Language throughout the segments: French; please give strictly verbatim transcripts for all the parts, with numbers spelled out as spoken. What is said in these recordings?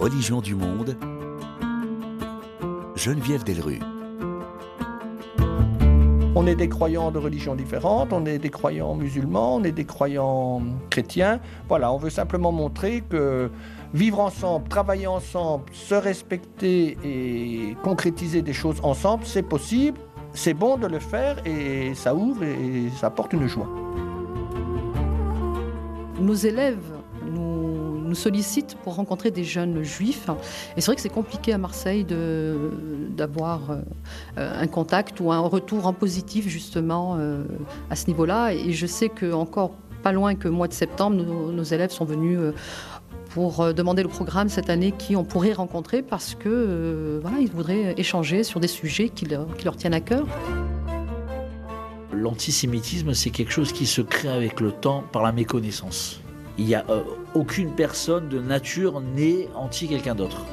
religions du monde, Geneviève Delrue. On est des croyants de religions différentes, on est des croyants musulmans, on est des croyants chrétiens. Voilà, on veut simplement montrer que vivre ensemble, travailler ensemble, se respecter et concrétiser des choses ensemble, c'est possible, c'est bon de le faire et ça ouvre et ça apporte une joie. Nos élèves nous, nous sollicitent pour rencontrer des jeunes juifs. Et c'est vrai que c'est compliqué à Marseille de, d'avoir euh, un contact ou un retour en positif justement euh, à ce niveau-là. Et je sais qu'encore pas loin que mois de septembre, nos, nos élèves sont venus euh, pour demander le programme cette année qui on pourrait rencontrer parce que euh, voilà, ils voudraient échanger sur des sujets qui leur, qui leur tiennent à cœur. L'antisémitisme, c'est quelque chose qui se crée avec le temps par la méconnaissance. Il n'y a euh, aucune personne de nature née anti quelqu'un d'autre.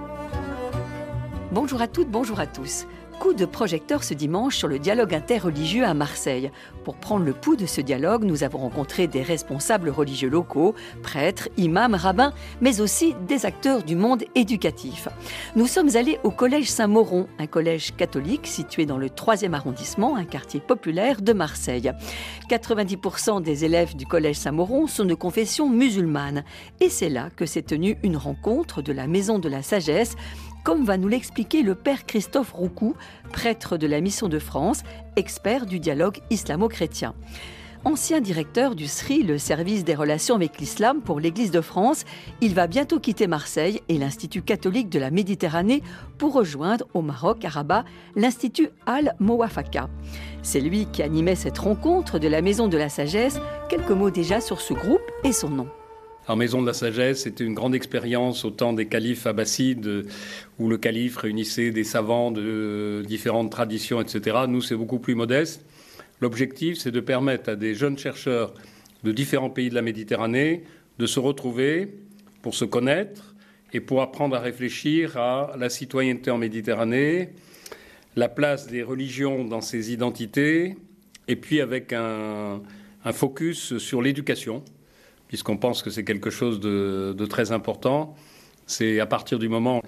Bonjour à toutes, bonjour à tous. Coup de projecteur ce dimanche sur le dialogue interreligieux à Marseille. Pour prendre le pouls de ce dialogue, nous avons rencontré des responsables religieux locaux, prêtres, imams, rabbins, mais aussi des acteurs du monde éducatif. Nous sommes allés au collège Saint-Mauron, un collège catholique situé dans le troisième arrondissement, un quartier populaire de Marseille. quatre-vingt-dix pour cent des élèves du collège Saint-Mauron sont de confession musulmane. Et c'est là que s'est tenue une rencontre de la Maison de la Sagesse, comme va nous l'expliquer le père Christophe Roucou, prêtre de la Mission de France, expert du dialogue islamo-chrétien. Ancien directeur du S R I, le service des relations avec l'islam pour l'Église de France, il va bientôt quitter Marseille et l'Institut catholique de la Méditerranée pour rejoindre au Maroc, à Rabat, l'Institut Al-Mouafaka. C'est lui qui animait cette rencontre de la Maison de la Sagesse. Quelques mots déjà sur ce groupe et son nom. Alors, Maison de la Sagesse, c'était une grande expérience au temps des califes abbassides, où le calife réunissait des savants de différentes traditions, et cetera. Nous, c'est beaucoup plus modeste. L'objectif, c'est de permettre à des jeunes chercheurs de différents pays de la Méditerranée de se retrouver pour se connaître et pour apprendre à réfléchir à la citoyenneté en Méditerranée, la place des religions dans ces identités, et puis avec un, un focus sur l'éducation, puisqu'on pense que c'est quelque chose de, de très important. C'est à partir du moment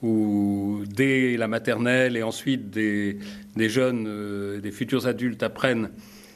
où, dès la maternelle et ensuite des, des jeunes, euh, des futurs adultes apprennent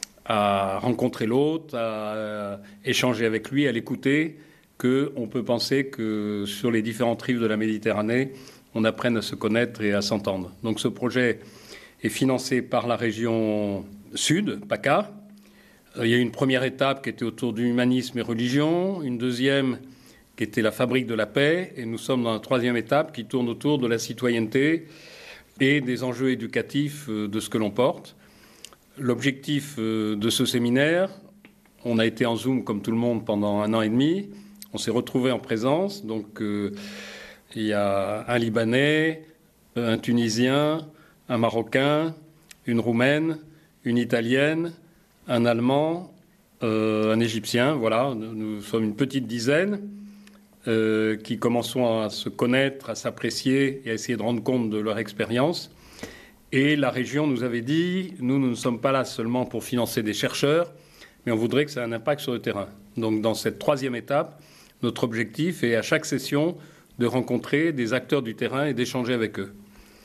à rencontrer l'autre, à, à échanger avec lui, à l'écouter, qu'on peut penser que sur les différentes rives de la Méditerranée, on apprenne à se connaître et à s'entendre. Donc ce projet est financé par la région Sud, PACA. Il y a eu une première étape qui était autour du humanisme et religion, une deuxième qui était la fabrique de la paix, et nous sommes dans la troisième étape qui tourne autour de la citoyenneté et des enjeux éducatifs de ce que l'on porte. L'objectif de ce séminaire, on a été en Zoom comme tout le monde pendant un an et demi, on s'est retrouvés en présence, donc euh, il y a un Libanais, un Tunisien, un Marocain, une Roumaine, une Italienne, un Allemand, euh, un Égyptien, voilà, nous sommes une petite dizaine euh, qui commençons à se connaître, à s'apprécier et à essayer de rendre compte de leur expérience. Et la région nous avait dit, nous, nous ne sommes pas là seulement pour financer des chercheurs, mais on voudrait que ça ait un impact sur le terrain. Donc dans cette troisième étape, notre objectif est à chaque session de rencontrer des acteurs du terrain et d'échanger avec eux.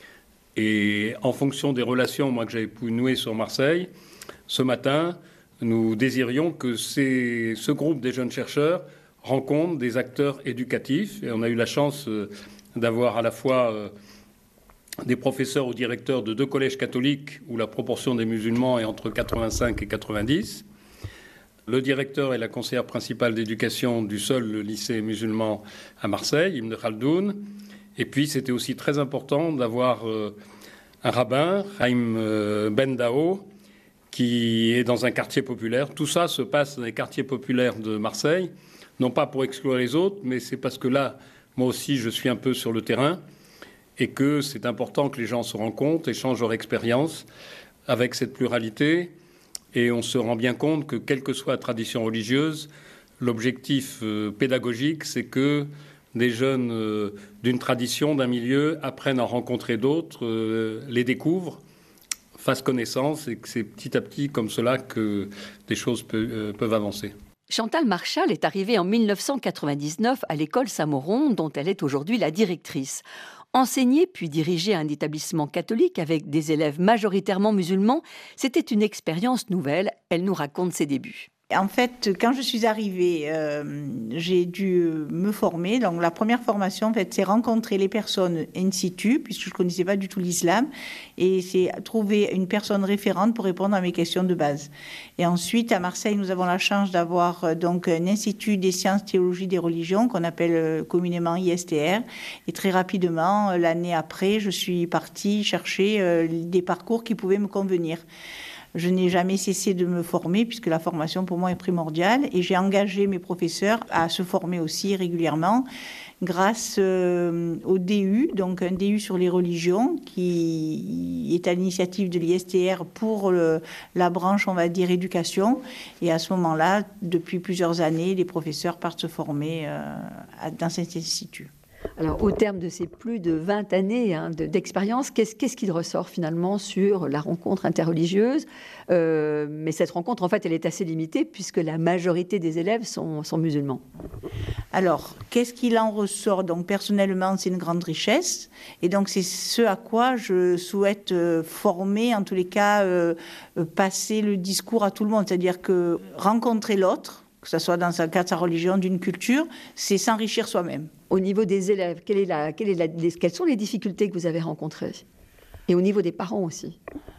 Et en fonction des relations, moi, que j'avais pu nouer sur Marseille, ce matin, nous désirions que ces, ce groupe des jeunes chercheurs rencontre des acteurs éducatifs. Et on a eu la chance d'avoir à la fois des professeurs ou directeurs de deux collèges catholiques où la proportion des musulmans est entre quatre-vingt-cinq et quatre-vingt-dix. Le directeur et la conseillère principale d'éducation du seul lycée musulman à Marseille, Ibn Khaldoun. Et puis, c'était aussi très important d'avoir un rabbin, Haïm Ben Dao, qui est dans un quartier populaire. Tout ça se passe dans les quartiers populaires de Marseille, non pas pour exclure les autres, mais c'est parce que là, moi aussi, je suis un peu sur le terrain et que c'est important que les gens se rencontrent, échangent leur expérience avec cette pluralité. Et on se rend bien compte que, quelle que soit la tradition religieuse, l'objectif euh, pédagogique, c'est que des jeunes euh, d'une tradition, d'un milieu, apprennent à rencontrer d'autres, euh, les découvrent, fassent connaissance, et que c'est petit à petit comme cela que des choses peut, euh, peuvent avancer. Chantal Marchal est arrivée en mille neuf cent quatre-vingt-dix-neuf à l'école Saint-Mauron, dont elle est aujourd'hui la directrice. Enseigner puis diriger un établissement catholique avec des élèves majoritairement musulmans, c'était une expérience nouvelle. Elle nous raconte ses débuts. En fait, quand je suis arrivée, euh, j'ai dû me former. Donc, la première formation, en fait, c'est rencontrer les personnes in situ, puisque je ne connaissais pas du tout l'islam, et c'est trouver une personne référente pour répondre à mes questions de base. Et ensuite, à Marseille, nous avons la chance d'avoir euh, donc un institut des sciences, théologie des religions, qu'on appelle euh, communément I S T R. Et très rapidement, l'année après, je suis partie chercher euh, des parcours qui pouvaient me convenir. Je n'ai jamais cessé de me former puisque la formation pour moi est primordiale et j'ai engagé mes professeurs à se former aussi régulièrement grâce euh, au D U, donc un D U sur les religions qui est à l'initiative de l'I S T R pour le, la branche, on va dire, éducation. Et à ce moment-là, depuis plusieurs années, les professeurs partent se former euh, dans cet institut. Alors, au terme de ces plus de vingt années hein, de, d'expérience, qu'est-ce, qu'est-ce qu'il ressort finalement sur la rencontre interreligieuse euh, Mais cette rencontre, en fait, elle est assez limitée puisque la majorité des élèves sont, sont musulmans. Alors, qu'est-ce qu'il en ressort ? Donc, personnellement, c'est une grande richesse. Et donc, c'est ce à quoi je souhaite euh, former, en tous les cas, euh, euh, passer le discours à tout le monde. C'est-à-dire que rencontrer l'autre, que ce soit dans un cas de sa religion, d'une culture, c'est s'enrichir soi-même. Au niveau des élèves, quelle est la, quelle est la, les, quelles sont les difficultés que vous avez rencontrées ? Et au niveau des parents aussi ?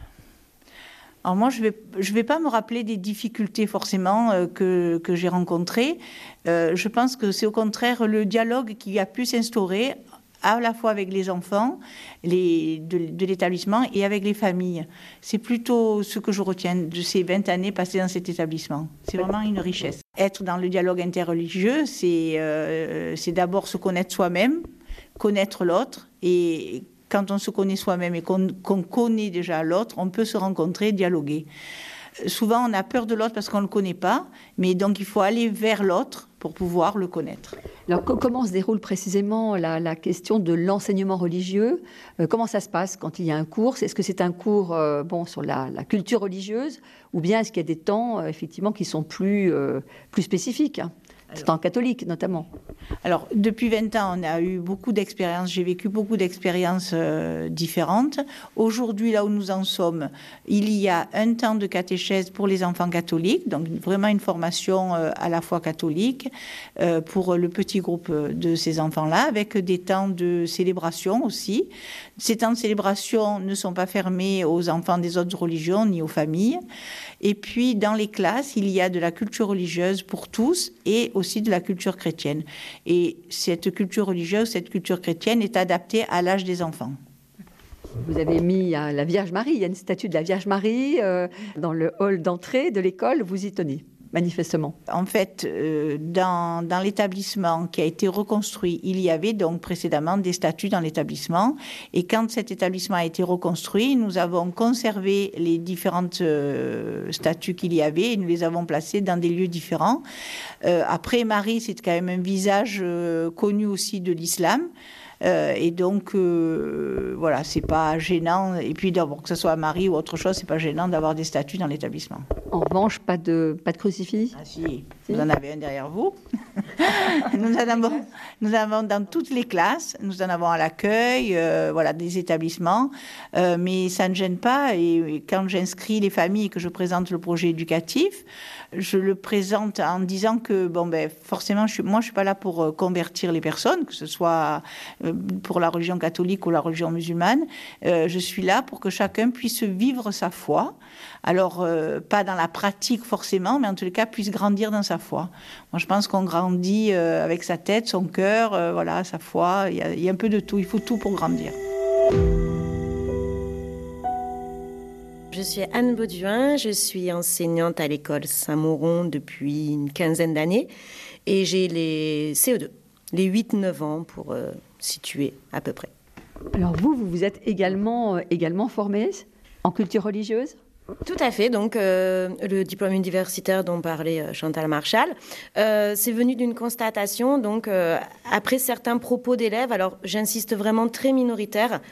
Alors moi, je ne vais, je vais pas me rappeler des difficultés forcément euh, que, que j'ai rencontrées. Euh, je pense que c'est au contraire le dialogue qui a pu s'instaurer à la fois avec les enfants les, de, de l'établissement et avec les familles. C'est plutôt ce que je retiens de ces vingt années passées dans cet établissement. C'est vraiment une richesse. Être dans le dialogue interreligieux, c'est, euh, c'est d'abord se connaître soi-même, connaître l'autre. Et quand on se connaît soi-même et qu'on, qu'on connaît déjà l'autre, on peut se rencontrer, dialoguer. Souvent, on a peur de l'autre parce qu'on ne le connaît pas, mais donc il faut aller vers l'autre pour pouvoir le connaître. Alors, comment se déroule précisément la, la question de l'enseignement religieux ? euh, Comment ça se passe quand il y a un cours ? Est-ce que c'est un cours euh, bon, sur la, la culture religieuse ou bien est-ce qu'il y a des temps euh, effectivement, qui sont plus, euh, plus spécifiques hein, temps catholique notamment. Alors, depuis vingt ans, on a eu beaucoup d'expériences. J'ai vécu beaucoup d'expériences euh, différentes. Aujourd'hui, là où nous en sommes, il y a un temps de catéchèse pour les enfants catholiques, donc vraiment une formation euh, à la fois catholique euh, pour le petit groupe de ces enfants-là, avec des temps de célébration aussi. Ces temps de célébration ne sont pas fermés aux enfants des autres religions ni aux familles. Et puis, dans les classes, il y a de la culture religieuse pour tous et aussi de la culture chrétienne. Et cette culture religieuse, cette culture chrétienne est adaptée à l'âge des enfants. Vous avez mis la Vierge Marie, il y a une statue de la Vierge Marie euh, dans le hall d'entrée de l'école, vous y tenez manifestement. En fait, euh, dans, dans l'établissement qui a été reconstruit, il y avait donc précédemment des statues dans l'établissement. Et quand cet établissement a été reconstruit, nous avons conservé les différentes euh, statues qu'il y avait et nous les avons placées dans des lieux différents. Euh, après, Marie, c'est quand même un visage euh, connu aussi de l'islam. Euh, et donc, euh, voilà, c'est pas gênant. Et puis, d'abord, que ce soit Marie ou autre chose, c'est pas gênant d'avoir des statues dans l'établissement. En revanche, pas de, pas de crucifix ? Ah si, si, vous en avez un derrière vous. nous, en avons, nous avons dans toutes les classes, nous en avons à l'accueil, euh, voilà, des établissements. Euh, mais ça ne gêne pas. Et, et quand j'inscris les familles et que je présente le projet éducatif, je le présente en disant que, bon, ben, forcément, je suis, moi, je suis pas là pour euh, convertir les personnes, que ce soit euh, pour la religion catholique ou la religion musulmane. Euh, je suis là pour que chacun puisse vivre sa foi. Alors, euh, pas dans la pratique forcément, mais en tous les cas, puisse grandir dans sa foi. Moi, je pense qu'on grandit euh, avec sa tête, son cœur, euh, voilà, sa foi. Il y a, il y a un peu de tout. Il faut tout pour grandir. Je suis Anne Bauduin, je suis enseignante à l'école Saint-Mauron depuis une quinzaine d'années et j'ai les C E deux, les huit neuf ans pour euh, situer à peu près. Alors vous, vous vous êtes également, euh, également formée en culture religieuse ? Tout à fait, donc euh, le diplôme universitaire dont parlait euh, Chantal Marchal, euh, c'est venu d'une constatation, donc euh, après certains propos d'élèves, alors j'insiste vraiment très minoritaire,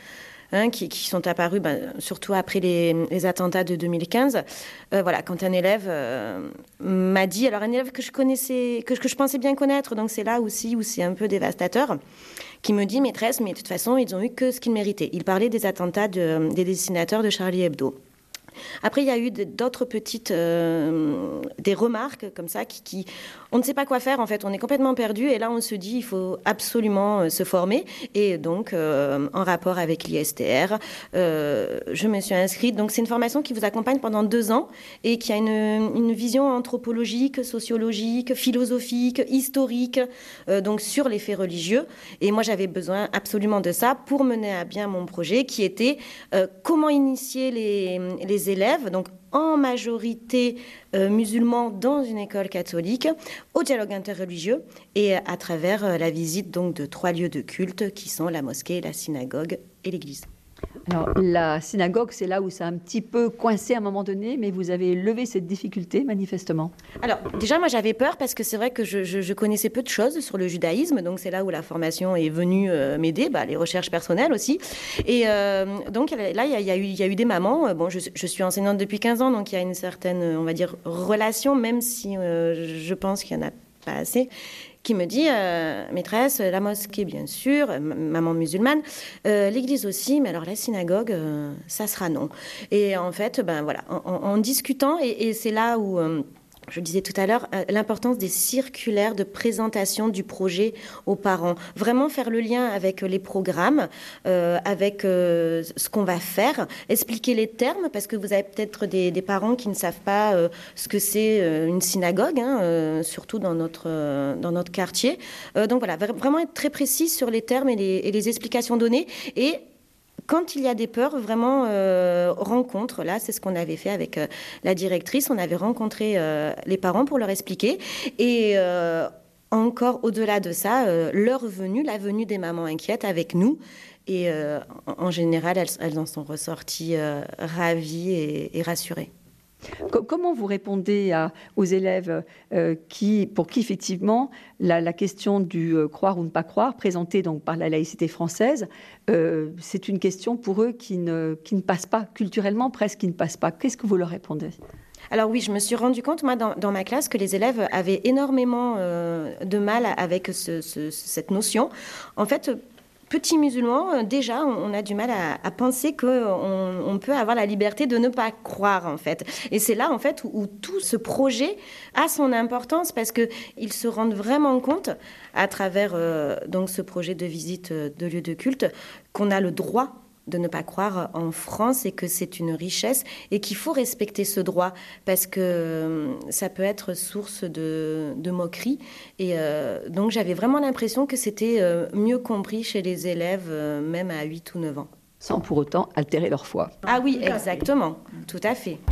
hein, qui, qui sont apparus ben, surtout après les, les attentats de deux mille quinze. Euh, voilà, quand un élève euh, m'a dit, alors un élève que je connaissais, que, que je pensais bien connaître, donc c'est là aussi où c'est un peu dévastateur, qui me dit, maîtresse, mais de toute façon, ils ont eu que ce qu'ils méritaient. Il parlait des attentats de, des dessinateurs de Charlie Hebdo. Après, il y a eu d'autres petites euh, des remarques comme ça qui, qui on ne sait pas quoi faire en fait, on est complètement perdu et là on se dit il faut absolument euh, se former et donc euh, en rapport avec l'I S T R, euh, je me suis inscrite. Donc c'est une formation qui vous accompagne pendant deux ans et qui a une, une vision anthropologique, sociologique, philosophique, historique, euh, donc sur les faits religieux. Et moi j'avais besoin absolument de ça pour mener à bien mon projet qui était euh, comment initier les, les élèves, donc en majorité euh, musulmans dans une école catholique, au dialogue interreligieux et à travers euh, la visite donc de trois lieux de culte qui sont la mosquée, la synagogue et l'église. Alors, la synagogue, c'est là où ça a un petit peu coincé à un moment donné, mais vous avez levé cette difficulté, manifestement. Alors, déjà, moi, j'avais peur parce que c'est vrai que je, je, je connaissais peu de choses sur le judaïsme, donc c'est là où la formation est venue euh, m'aider, bah, les recherches personnelles aussi. Et euh, donc, là, il y, y, y a eu des mamans. Bon, je, je suis enseignante depuis quinze ans, donc il y a une certaine, on va dire, relation, même si euh, je pense qu'il n'y en a pas assez, qui me dit, euh, maîtresse, la mosquée, bien sûr, maman musulmane, euh, l'église aussi, mais alors la synagogue, euh, ça sera non. Et en fait, ben voilà, en, en discutant, et, et c'est là où... Euh, je disais tout à l'heure, euh, l'importance des circulaires de présentation du projet aux parents. Vraiment faire le lien avec les programmes, euh, avec euh, ce qu'on va faire, expliquer les termes, parce que vous avez peut-être des, des parents qui ne savent pas euh, ce que c'est euh, une synagogue, hein, euh, surtout dans notre, euh, dans notre quartier. Euh, donc voilà, vraiment être très précis sur les termes et les, et les explications données. Et quand il y a des peurs, vraiment, euh, rencontre, là, c'est ce qu'on avait fait avec euh, la directrice, on avait rencontré euh, les parents pour leur expliquer. Et euh, encore au-delà de ça, euh, leur venue, la venue des mamans inquiètes avec nous. Et euh, en, en général, elles, elles en sont ressorties euh, ravies et, et rassurées. Comment vous répondez à, aux élèves euh, qui, pour qui, effectivement, la, la question du euh, croire ou ne pas croire, présentée donc par la laïcité française, euh, c'est une question pour eux qui ne, qui ne passe pas, culturellement presque, qui ne passe pas. Qu'est-ce que vous leur répondez ? Alors oui, je me suis rendu compte, moi, dans, dans ma classe, que les élèves avaient énormément euh, de mal avec ce, ce, cette notion. En fait, petits musulmans, déjà, on a du mal à, à penser qu'on on peut avoir la liberté de ne pas croire, en fait. Et c'est là, en fait, où, où tout ce projet a son importance parce qu'ils se rendent vraiment compte, à travers euh, donc ce projet de visite de lieux de culte, qu'on a le droit de ne pas croire en France et que c'est une richesse et qu'il faut respecter ce droit parce que ça peut être source de, de moquerie. Et euh, donc j'avais vraiment l'impression que c'était euh, mieux compris chez les élèves, euh, même à huit ou neuf ans. Sans pour autant altérer leur foi. Ah oui, exactement, tout à fait.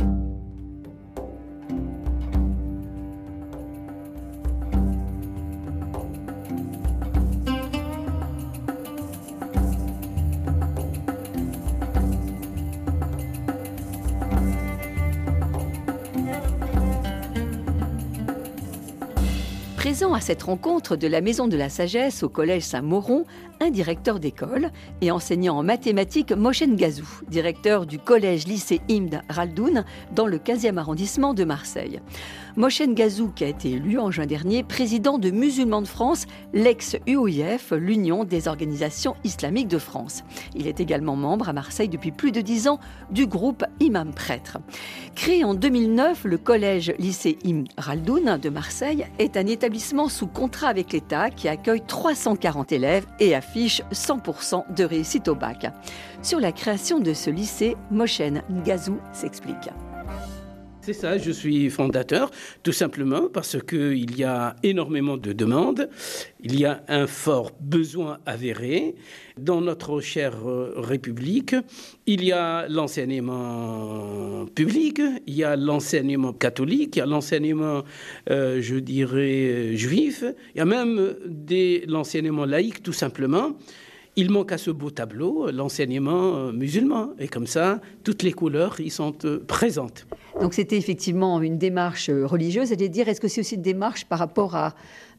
Présent à cette rencontre de la Maison de la Sagesse au Collège Saint-Mauron, un directeur d'école et enseignant en mathématiques, Mohsen Gazou, directeur du collège-lycée Ibn Khaldoun dans le quinzième arrondissement de Marseille. Mohsen Gazou, qui a été élu en juin dernier président de Musulmans de France, l'ex-U O I F, l'Union des organisations islamiques de France. Il est également membre à Marseille depuis plus de dix ans du groupe Imam Prêtre. Créé en deux mille neuf, le collège-lycée Ibn Khaldoun de Marseille est un établissement sous contrat avec l'État qui accueille trois cent quarante élèves et affiche cent pour cent de réussite au bac. Sur la création de ce lycée, Mohsen Gazou s'explique. C'est ça, je suis fondateur, tout simplement parce qu'il y a énormément de demandes, il y a un fort besoin avéré. Dans notre chère République, il y a l'enseignement public, il y a l'enseignement catholique, il y a l'enseignement, euh, je dirais, juif, il y a même des, l'enseignement laïque, tout simplement. Il manque à ce beau tableau l'enseignement musulman. Et comme ça, toutes les couleurs y sont présentes. Donc c'était effectivement une démarche religieuse. C'est-à-dire, est-ce que c'est aussi une démarche par rapport à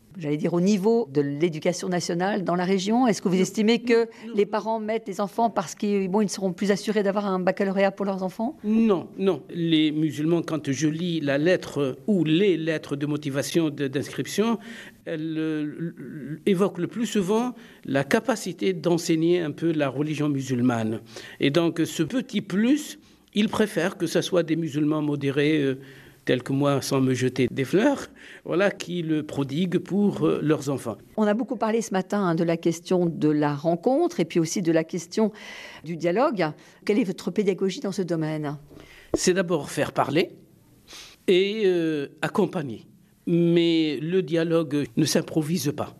j'allais dire, au niveau de l'éducation nationale dans la région? Est-ce que vous estimez que les parents mettent les enfants parce qu'ils bon, ils seront plus assurés d'avoir un baccalauréat pour leurs enfants? Non, non. Les musulmans, quand je lis la lettre ou les lettres de motivation de, d'inscription, elles euh, évoquent le plus souvent la capacité d'enseigner un peu la religion musulmane. Et donc, ce petit plus, ils préfèrent que ce soit des musulmans modérés, euh, tels que moi, sans me jeter des fleurs, voilà, qui le prodiguent pour euh, leurs enfants. On a beaucoup parlé ce matin hein, de la question de la rencontre et puis aussi de la question du dialogue. Quelle est votre pédagogie dans ce domaine? C'est d'abord faire parler et euh, accompagner. Mais le dialogue ne s'improvise pas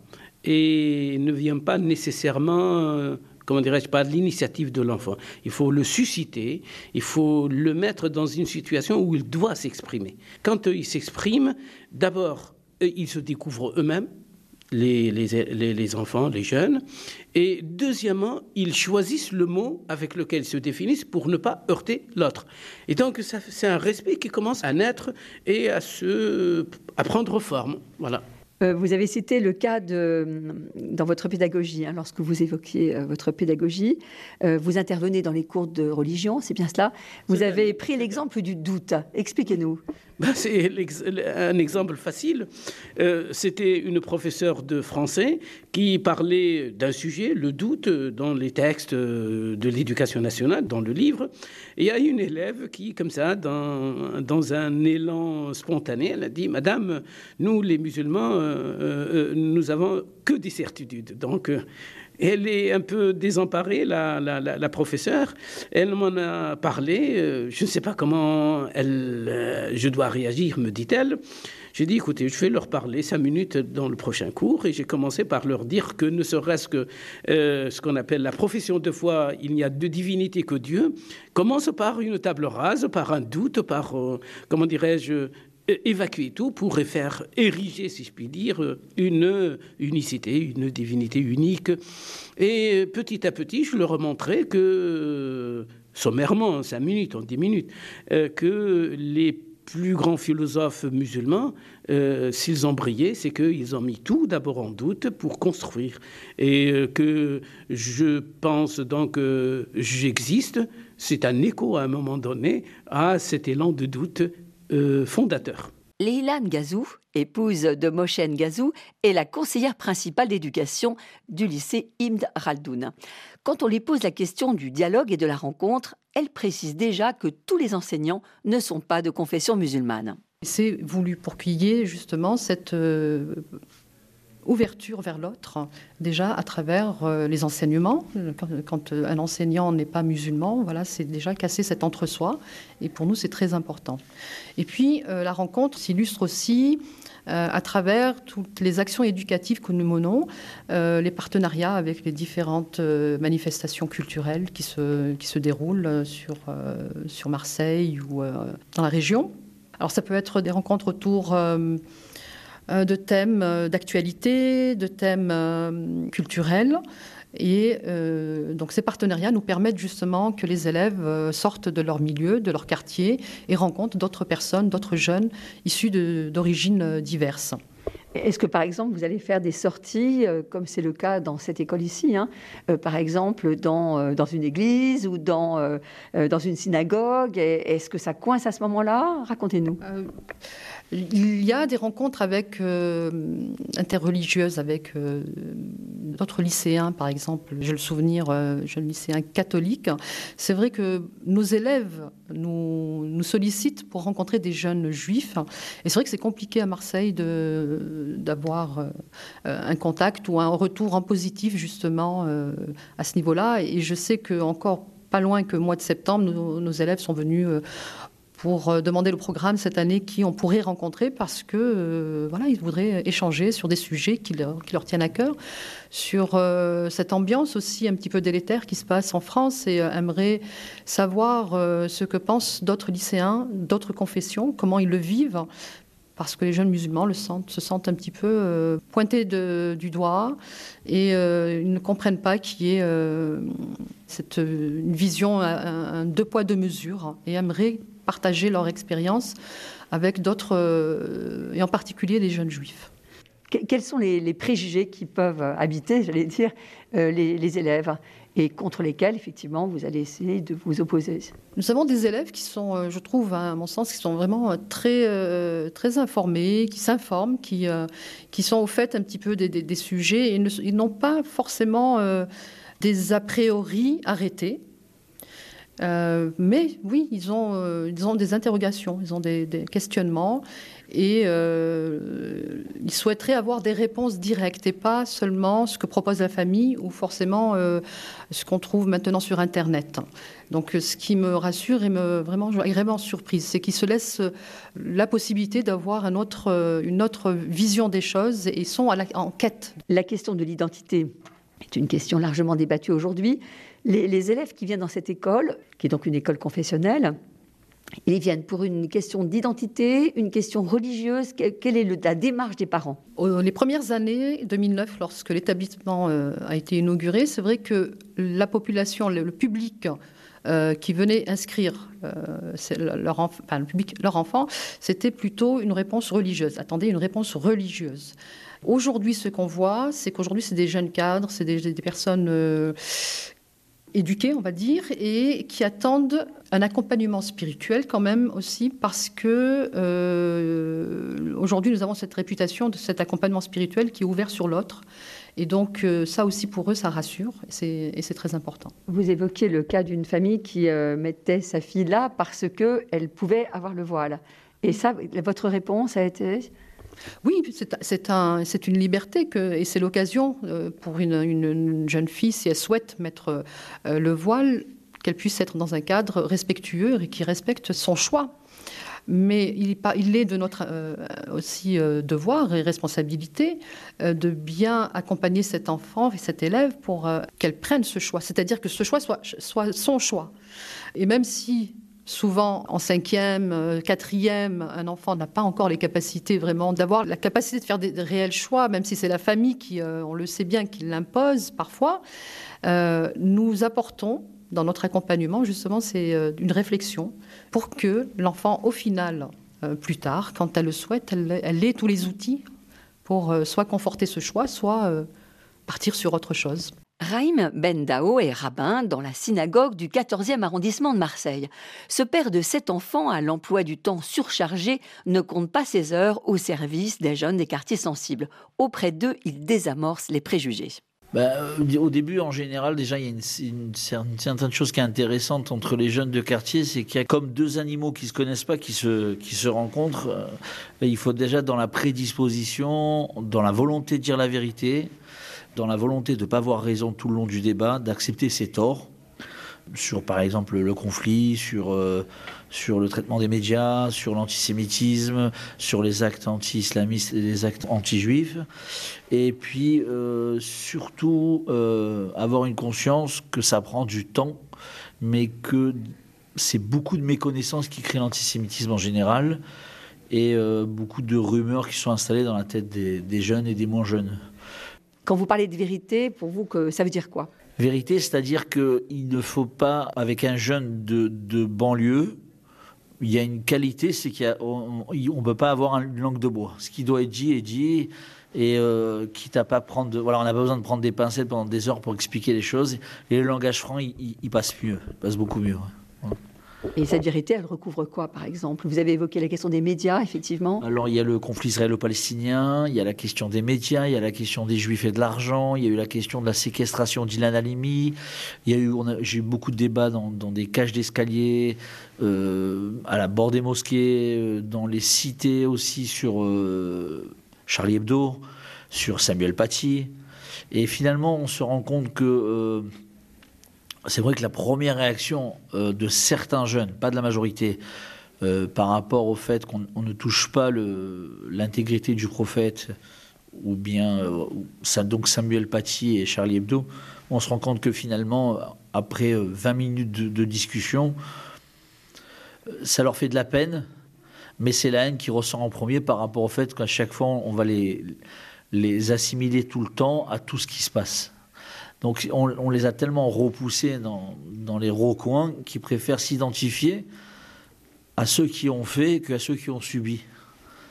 et ne vient pas nécessairement... Euh, comment dirais-je, pas de l'initiative de l'enfant. Il faut le susciter, il faut le mettre dans une situation où il doit s'exprimer. Quand euh, il s'exprime, d'abord, euh, ils se découvrent eux-mêmes, les, les, les, les enfants, les jeunes, et deuxièmement, ils choisissent le mot avec lequel ils se définissent pour ne pas heurter l'autre. Et donc, ça, c'est un respect qui commence à naître et à, se, à prendre forme. Voilà. Vous avez cité le cas de, dans votre pédagogie, hein, lorsque vous évoquiez euh, votre pédagogie, euh, vous intervenez dans les cours de religion, c'est bien cela. Vous c'est avez un... pris l'exemple du doute. Expliquez-nous. Ben, c'est un exemple facile. Euh, c'était une professeure de français qui parlait d'un sujet, le doute, dans les textes de l'éducation nationale, dans le livre. Et il y a une élève qui, comme ça, dans, dans un élan spontané, elle a dit « Madame, nous les musulmans, euh, euh, nous avons que des certitudes. » Donc, euh, elle est un peu désemparée, la, la, la, la professeure. Elle m'en a parlé. Euh, je ne sais pas comment elle, euh, je dois réagir, me dit-elle. J'ai dit, écoutez, je vais leur parler cinq minutes dans le prochain cours. Et j'ai commencé par leur dire que ne serait-ce que euh, ce qu'on appelle la profession de foi, il n'y a de divinité que Dieu, commence par une table rase, par un doute, par, euh, comment dirais-je, évacuer tout pour faire ériger, si je puis dire, une unicité, une divinité unique. Et petit à petit, je leur montrais que, sommairement, en cinq minutes, en dix minutes, euh, que les plus grands philosophes musulmans, euh, s'ils ont brillé, c'est qu'ils ont mis tout d'abord en doute pour construire. Et euh, que je pense donc que euh, j'existe, c'est un écho à un moment donné à cet élan de doute Euh, fondateur. Leila Ngazou, épouse de Mohsen Ngazou, est la conseillère principale d'éducation du lycée Ibn Khaldoun. Quand on lui pose la question du dialogue et de la rencontre, elle précise déjà que tous les enseignants ne sont pas de confession musulmane. C'est voulu pour qu'il y ait justement cette euh, ouverture vers l'autre, déjà à travers euh, les enseignements. Quand, quand un enseignant n'est pas musulman, voilà, c'est déjà casser cet entre-soi. Et pour nous, c'est très important. Et puis, euh, la rencontre s'illustre aussi euh, à travers toutes les actions éducatives que nous menons, euh, les partenariats avec les différentes euh, manifestations culturelles qui se, qui se déroulent sur, euh, sur Marseille ou euh, dans la région. Alors, ça peut être des rencontres autour... Euh, de thèmes d'actualité, de thèmes culturels. Et euh, donc ces partenariats nous permettent justement que les élèves sortent de leur milieu, de leur quartier et rencontrent d'autres personnes, d'autres jeunes issus de, d'origines diverses. Est-ce que, par exemple, vous allez faire des sorties, euh, comme c'est le cas dans cette école ici, hein, euh, par exemple dans, euh, dans une église ou dans, euh, euh, dans une synagogue? Est-ce que ça coince à ce moment-là? Racontez-nous. Euh, il y a des rencontres avec, euh, interreligieuses avec euh, d'autres lycéens, par exemple. J'ai le souvenir, euh, jeune lycéen catholique. C'est vrai que nos élèves nous, nous sollicitent pour rencontrer des jeunes juifs. Et c'est vrai que c'est compliqué à Marseille de... d'avoir euh, un contact ou un retour en positif justement euh, à ce niveau-là. Et je sais qu'encore pas loin que mois de septembre, nos, nos élèves sont venus euh, pour demander le programme cette année qui on pourrait rencontrer parce que euh, voilà, ils voudraient échanger sur des sujets qui leur, qui leur tiennent à cœur, sur euh, cette ambiance aussi un petit peu délétère qui se passe en France et euh, aimeraient savoir euh, ce que pensent d'autres lycéens, d'autres confessions, comment ils le vivent. Parce que les jeunes musulmans le sentent, se sentent un petit peu euh, pointés de, du doigt et euh, ils ne comprennent pas qu'il y ait euh, cette, une vision, un, un deux poids, deux mesures et aimeraient partager leur expérience avec d'autres, euh, et en particulier les jeunes juifs. Quels sont les, les préjugés qui peuvent habiter, j'allais dire, euh, les, les élèves et contre lesquels, effectivement, vous allez essayer de vous opposer? Nous avons des élèves qui sont, je trouve, à mon sens, qui sont vraiment très, euh, très informés, qui s'informent, qui, euh, qui sont au fait un petit peu des, des, des sujets et ne, ils n'ont pas forcément euh, des a priori arrêtés. Euh, mais oui, ils ont, euh, ils ont des interrogations, ils ont des, des questionnements et euh, ils souhaiteraient avoir des réponses directes et pas seulement ce que propose la famille ou forcément euh, ce qu'on trouve maintenant sur Internet. Donc ce qui me rassure et me vraiment agréablement surprise, c'est qu'ils se laissent la possibilité d'avoir un autre, une autre vision des choses et sont à la, en quête. La question de l'identité est une question largement débattue aujourd'hui. Les, les élèves qui viennent dans cette école, qui est donc une école confessionnelle, ils viennent pour une question d'identité, une question religieuse. Quelle est le, la démarche des parents? Les premières années, deux mille neuf, lorsque l'établissement a été inauguré, c'est vrai que la population, le, le public euh, qui venait inscrire euh, leur, enf- enfin, le public, leur enfant, c'était plutôt une réponse religieuse. Attendez, une réponse religieuse. Aujourd'hui, ce qu'on voit, c'est qu'aujourd'hui, c'est des jeunes cadres, c'est des, des personnes... Euh, éduqués, on va dire, et qui attendent un accompagnement spirituel quand même aussi, parce que euh, aujourd'hui nous avons cette réputation de cet accompagnement spirituel qui est ouvert sur l'autre, et donc euh, ça aussi pour eux ça rassure, et c'est, et c'est très important. Vous évoquez le cas d'une famille qui euh, mettait sa fille là parce qu'elle pouvait avoir le voile, et ça, votre réponse a été... Oui, c'est, c'est, un, c'est une liberté que, et c'est l'occasion euh, pour une, une, une jeune fille, si elle souhaite mettre euh, le voile, qu'elle puisse être dans un cadre respectueux et qui respecte son choix. Mais il, il est de notre euh, aussi euh, devoir et responsabilité euh, de bien accompagner cet enfant et cet élève pour euh, qu'elle prenne ce choix. C'est-à-dire que ce choix soit, soit son choix. Et même si... souvent, en cinquième, euh, quatrième, un enfant n'a pas encore les capacités vraiment d'avoir la capacité de faire des, des réels choix, même si c'est la famille qui, euh, on le sait bien, qui l'impose parfois. Euh, nous apportons dans notre accompagnement, justement, c'est euh, une réflexion pour que l'enfant, au final, euh, plus tard, quand elle le souhaite, elle, elle ait tous les outils pour euh, soit conforter ce choix, soit euh, partir sur autre chose. Raïm Ben Dao est rabbin dans la synagogue du quatorzième arrondissement de Marseille. Ce père de sept enfants à l'emploi du temps surchargé ne compte pas ses heures au service des jeunes des quartiers sensibles. Auprès d'eux, il désamorce les préjugés. Bah, au début, en général, déjà, il y a une, une, une certaine chose qui est intéressante entre les jeunes de quartier, c'est qu'il y a comme deux animaux qui ne se connaissent pas, qui se, qui se rencontrent. Euh, il faut déjà, dans la prédisposition, dans la volonté de dire la vérité, dans la volonté de ne pas avoir raison tout le long du débat, d'accepter ses torts, sur par exemple le conflit, sur, euh, sur le traitement des médias, sur l'antisémitisme, sur les actes anti-islamistes et les actes anti-juifs. Et puis euh, surtout euh, avoir une conscience que ça prend du temps, mais que c'est beaucoup de méconnaissances qui créent l'antisémitisme en général, et euh, beaucoup de rumeurs qui sont installées dans la tête des, des jeunes et des moins jeunes. Quand vous parlez de vérité, pour vous, que ça veut dire quoi? Vérité, c'est-à-dire qu'il ne faut pas, avec un jeune de, de banlieue, il y a une qualité, c'est qu'on ne peut pas avoir une langue de bois. Ce qui doit être dit est dit, et euh, quitte à pas prendre... De, voilà, on n'a pas besoin de prendre des pincettes pendant des heures pour expliquer les choses, et le langage franc, il, il, il passe mieux, il passe beaucoup mieux. Ouais. Et cette vérité, elle recouvre quoi, par exemple? Vous avez évoqué la question des médias, effectivement. Alors, il y a le conflit israélo-palestinien, il y a la question des médias, il y a la question des juifs et de l'argent, il y a eu la question de la séquestration d'Ilan Halimi, il y a eu, on a, j'ai eu beaucoup de débats dans, dans des cages d'escalier, euh, à la bord des mosquées, euh, dans les cités aussi, sur euh, Charlie Hebdo, sur Samuel Paty. Et finalement, on se rend compte que... Euh, c'est vrai que la première réaction euh, de certains jeunes, pas de la majorité, euh, par rapport au fait qu'on on ne touche pas le, l'intégrité du prophète, ou bien euh, ça, donc Samuel Paty et Charlie Hebdo, on se rend compte que finalement, après euh, vingt minutes de, de discussion, ça leur fait de la peine, mais c'est la haine qui ressort en premier par rapport au fait qu'à chaque fois, on va les, les assimiler tout le temps à tout ce qui se passe. Donc on, on les a tellement repoussés dans, dans les recoins qu'ils préfèrent s'identifier à ceux qui ont fait qu'à ceux qui ont subi.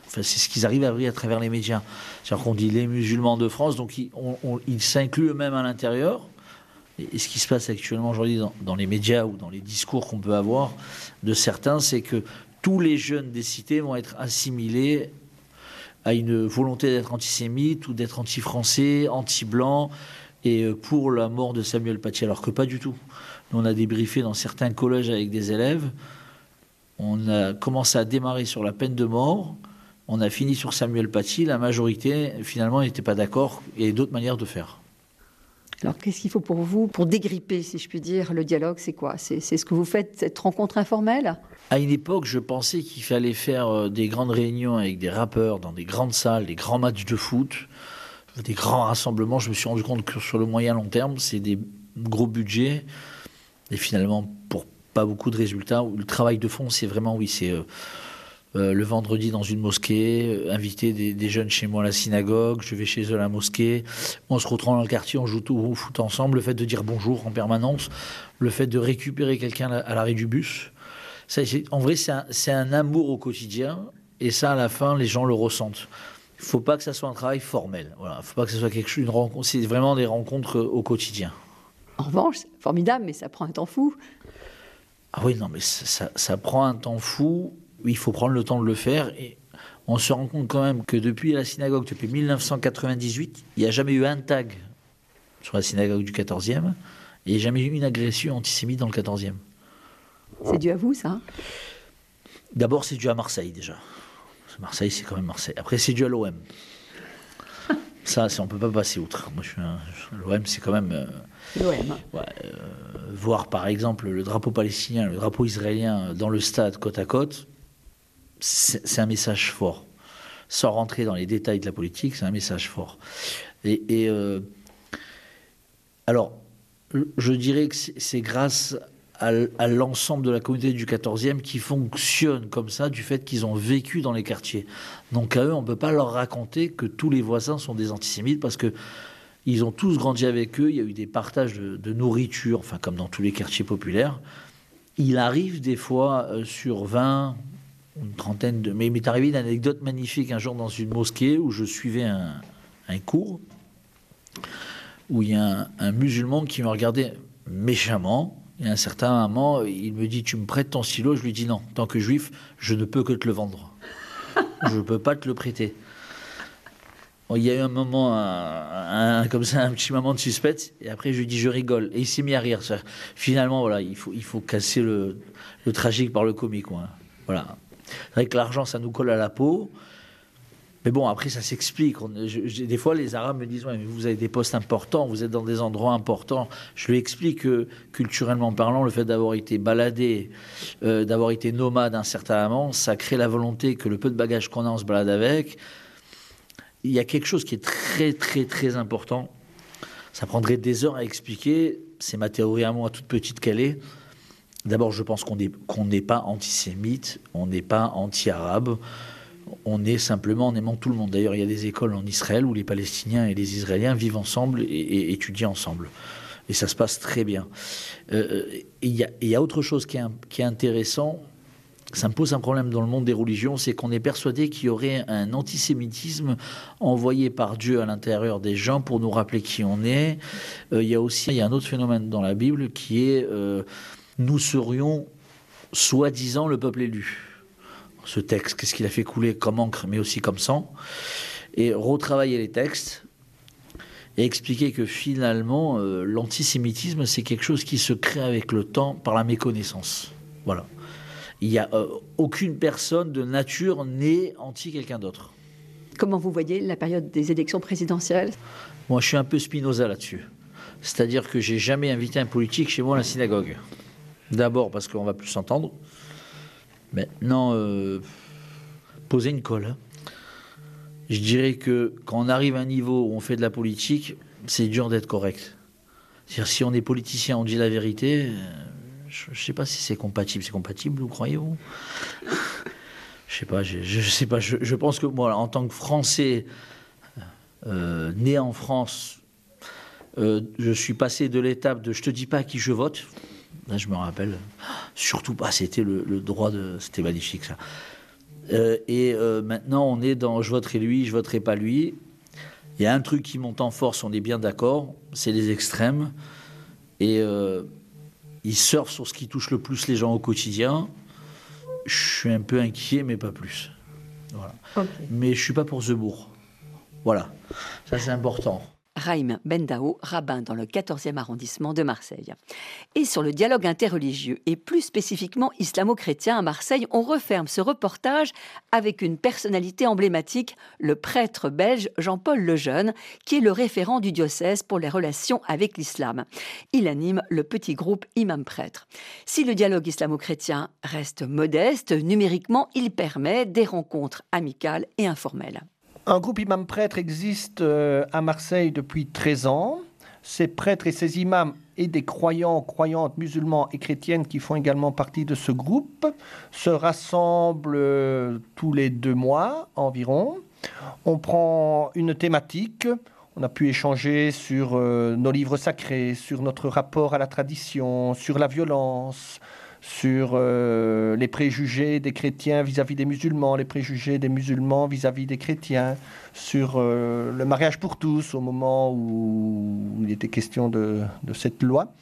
Enfin, c'est ce qu'ils arrivent à vriller à travers les médias. C'est-à-dire qu'on dit les musulmans de France, donc ils, on, on, ils s'incluent eux-mêmes à l'intérieur. Et, et ce qui se passe actuellement aujourd'hui dans, dans les médias ou dans les discours qu'on peut avoir de certains, c'est que tous les jeunes des cités vont être assimilés à une volonté d'être antisémite ou d'être anti-français, anti-blanc, et pour la mort de Samuel Paty, alors que pas du tout. Nous, on a débriefé dans certains collèges avec des élèves, on a commencé à démarrer sur la peine de mort, on a fini sur Samuel Paty, la majorité, finalement, n'était pas d'accord, et d'autres manières de faire. Alors, qu'est-ce qu'il faut pour vous, pour dégripper, si je puis dire, le dialogue, c'est quoi ? C'est, c'est ce que vous faites, cette rencontre informelle ? À une époque, je pensais qu'il fallait faire des grandes réunions avec des rappeurs dans des grandes salles, des grands matchs de foot, des grands rassemblements. Je me suis rendu compte que sur le moyen long terme, c'est des gros budgets, et finalement, pour pas beaucoup de résultats. Le travail de fond, c'est vraiment, oui, c'est... Euh, Euh, le vendredi dans une mosquée, euh, inviter des, des jeunes chez moi à la synagogue, je vais chez eux à la mosquée, on se retrouve dans le quartier, on joue tout au foot ensemble, le fait de dire bonjour en permanence, le fait de récupérer quelqu'un à l'arrêt du bus. Ça, c'est, en vrai, c'est un, c'est un amour au quotidien, et ça, à la fin, les gens le ressentent. Il ne faut pas que ça soit un travail formel. Voilà, il ne faut pas que ce soit quelque chose, une rencontre, c'est vraiment des rencontres au quotidien. En revanche, c'est formidable, mais ça prend un temps fou. Ah oui, non, mais ça, ça, ça prend un temps fou. Il faut prendre le temps de le faire, et on se rend compte quand même que depuis la synagogue, depuis mille neuf cent quatre-vingt-dix-huit, il n'y a jamais eu un tag sur la synagogue du quatorzième, et il n'y a jamais eu une agression antisémite dans le quatorzième. C'est dû à vous, ça ? D'abord, c'est dû à Marseille, déjà. Marseille, c'est quand même Marseille. Après, c'est dû à l'O M. Ça, c'est, on ne peut pas passer outre. Moi, je suis un, l'O M, c'est quand même... Euh, L'O M. Ouais, euh, voir, par exemple, le drapeau palestinien, le drapeau israélien dans le stade côte à côte, c'est, c'est un message fort. Sans rentrer dans les détails de la politique, c'est un message fort. Et, et euh, alors, je dirais que c'est, c'est grâce à, à l'ensemble de la communauté du quatorzième qui fonctionne comme ça, du fait qu'ils ont vécu dans les quartiers. Donc à eux, on ne peut pas leur raconter que tous les voisins sont des antisémites, parce que ils ont tous grandi avec eux, il y a eu des partages de, de nourriture, enfin comme dans tous les quartiers populaires. Il arrive des fois euh, sur vingt, une trentaine de... Mais il m'est arrivé une anecdote magnifique un jour dans une mosquée où je suivais un, un cours, où il y a un, un musulman qui me regardait méchamment, et à un certain moment, il me dit « Tu me prêtes ton stylo ?» Je lui dis « Non, en tant que juif, je ne peux que te le vendre. Je ne peux pas te le prêter. » Bon, il y a eu un moment, un, un, comme ça, un petit moment de suspense, et après je lui dis je rigole, et il s'est mis à rire. Finalement, voilà, il faut, il faut casser le, le tragique par le comique, quoi. Voilà. C'est vrai que l'argent, ça nous colle à la peau, mais bon, après ça s'explique. On, je, je, des fois, les Arabes me disent ouais, mais vous avez des postes importants, vous êtes dans des endroits importants. Je lui explique que, culturellement parlant, le fait d'avoir été baladé, euh, d'avoir été nomade un certain moment, ça crée la volonté que le peu de bagages qu'on a, on se balade avec. Il y a quelque chose qui est très, très, très important. Ça prendrait des heures à expliquer. C'est ma théorie à moi, toute petite qu'elle est. D'abord, je pense qu'on n'est qu'on n'est pas antisémite, on n'est pas anti-arabe. On est simplement en aimant tout le monde. D'ailleurs, il y a des écoles en Israël où les Palestiniens et les Israéliens vivent ensemble et, et étudient ensemble. Et ça se passe très bien. Euh, et il y a, il y a autre chose qui est, qui est intéressant. Ça me pose un problème dans le monde des religions, c'est qu'on est persuadé qu'il y aurait un antisémitisme envoyé par Dieu à l'intérieur des gens pour nous rappeler qui on est. Euh, il y a aussi il y a un autre phénomène dans la Bible qui est euh, nous serions soi-disant le peuple élu. Ce texte, qu'est-ce qu'il a fait couler comme encre, mais aussi comme sang. Et retravailler les textes et expliquer que finalement, euh, l'antisémitisme, c'est quelque chose qui se crée avec le temps par la méconnaissance. Voilà. Il n'y a euh, aucune personne de nature née anti quelqu'un d'autre. Comment vous voyez la période des élections présidentielles ? Moi, je suis un peu Spinoza là-dessus. C'est-à-dire que j'ai jamais invité un politique chez moi à la synagogue. D'abord parce qu'on va plus s'entendre. Maintenant, euh, poser une colle. Je dirais que quand on arrive à un niveau où on fait de la politique, c'est dur d'être correct. C'est-à-dire si on est politicien, on dit la vérité... Euh, Je ne sais pas si c'est compatible. C'est compatible, vous croyez-vous ? Je sais pas. Je, je sais pas. Je, je pense que moi, en tant que Français euh, né en France, euh, je suis passé de l'étape de je te dis pas à qui je vote. Là, je me rappelle. Surtout pas. C'était le, le droit de. C'était magnifique ça. Euh, et euh, maintenant, on est dans je voterai lui, je voterai pas lui. Il y a un truc qui monte en force, on est bien d'accord, c'est les extrêmes. Et euh, ils surfent sur ce qui touche le plus les gens au quotidien. Je suis un peu inquiet, mais pas plus. Voilà. Okay. Mais je suis pas pour Zebourg. Voilà, ça c'est important. Raïm Bendao, rabbin dans le quatorzième arrondissement de Marseille. Et sur le dialogue interreligieux, et plus spécifiquement islamo-chrétien à Marseille, on referme ce reportage avec une personnalité emblématique, le prêtre belge Jean-Paul Lejeune, qui est le référent du diocèse pour les relations avec l'islam. Il anime le petit groupe Imam Prêtre. Si le dialogue islamo-chrétien reste modeste, numériquement, il permet des rencontres amicales et informelles. Un groupe imam prêtre existe à Marseille depuis treize ans. Ces prêtres et ces imams et des croyants, croyantes, musulmans et chrétiennes qui font également partie de ce groupe se rassemblent tous les deux mois environ. On prend une thématique. On a pu échanger sur nos livres sacrés, sur notre rapport à la tradition, sur la violence, sur euh, les préjugés des chrétiens vis-à-vis des musulmans, les préjugés des musulmans vis-à-vis des chrétiens, sur euh, le mariage pour tous au moment où il était question de, de cette loi.